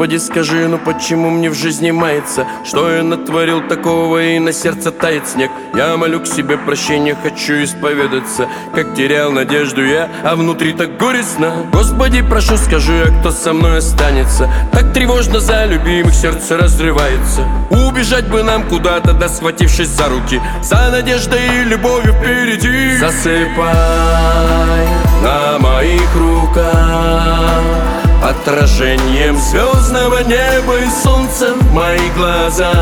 Господи, скажи, ну почему мне в жизни мается? Что я натворил такого, и на сердце тает снег? Я молю к себе прощения, хочу исповедаться, как терял надежду я, а внутри так горестно. Господи, прошу, скажи, а кто со мной останется? Так тревожно за любимых, сердце разрывается. Убежать бы нам куда-то, да схватившись за руки, за надеждой и любовью впереди. Засыпай на моих руках отражением звездного неба и солнца в мои глаза.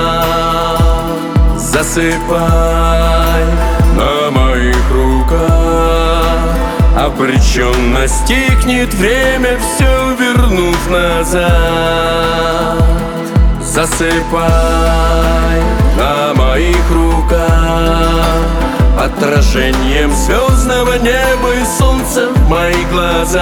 Засыпай на моих руках, обреченно стихнет время, все вернув назад. Засыпай на моих руках отражением звездного неба и солнца в мои глаза.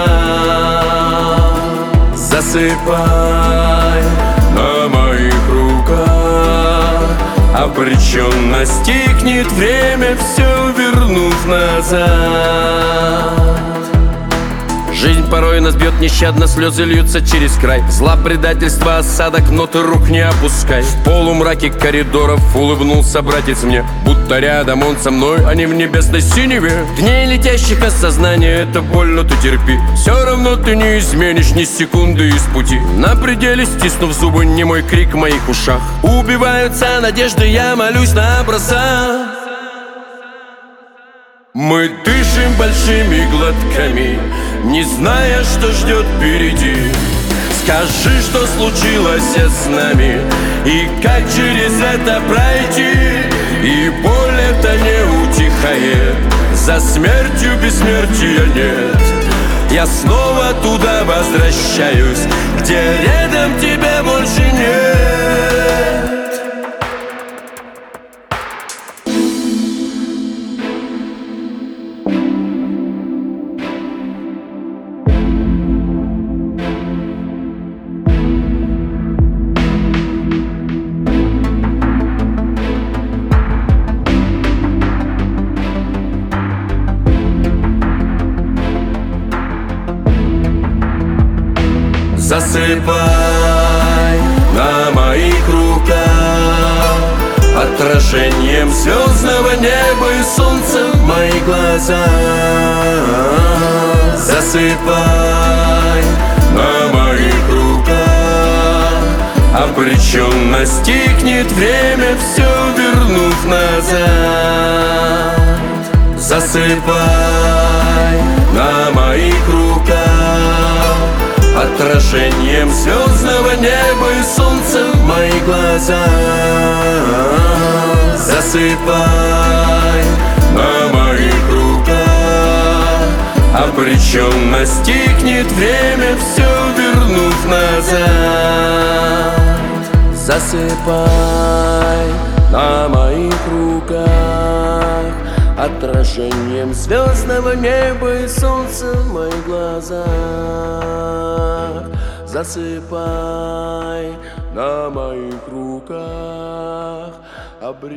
Засыпай на моих руках, обреченно стихнет время, все вернув назад. Жизнь порой нас бьет нещадно, слезы льются через край. Зла, предательства, осадок, но ты рук не опускай. В полумраке коридоров улыбнулся братец мне, будто рядом он со мной, а не в небесной синеве. Дней летящих осознания, это больно, ты терпи. Все равно ты не изменишь ни секунды из пути. На пределе, стиснув зубы, немой крик в моих ушах. Убиваются надежды, я молюсь на образа. Мы дышим большими глотками, не зная, что ждет впереди. Скажи, что случилось с нами, и как через это пройти. И боль эта не утихает, за смертью бессмертия нет. Я снова туда возвращаюсь, где рядом тебя больше нет. Засыпай на моих руках отражением звездного неба и солнца в мои глаза. Засыпай на моих руках, обреченно стихнет время, все вернув назад. Засыпай на моих руках отражением звездного неба и солнца в мои глаза. Засыпай на моих руках, обреченно стихнет время, все вернув назад. Засыпай на моих руках отражением звездного неба и солнца в моих глазах. Засыпай на моих руках,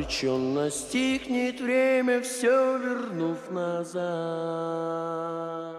обреченно стихнет время, все вернув назад.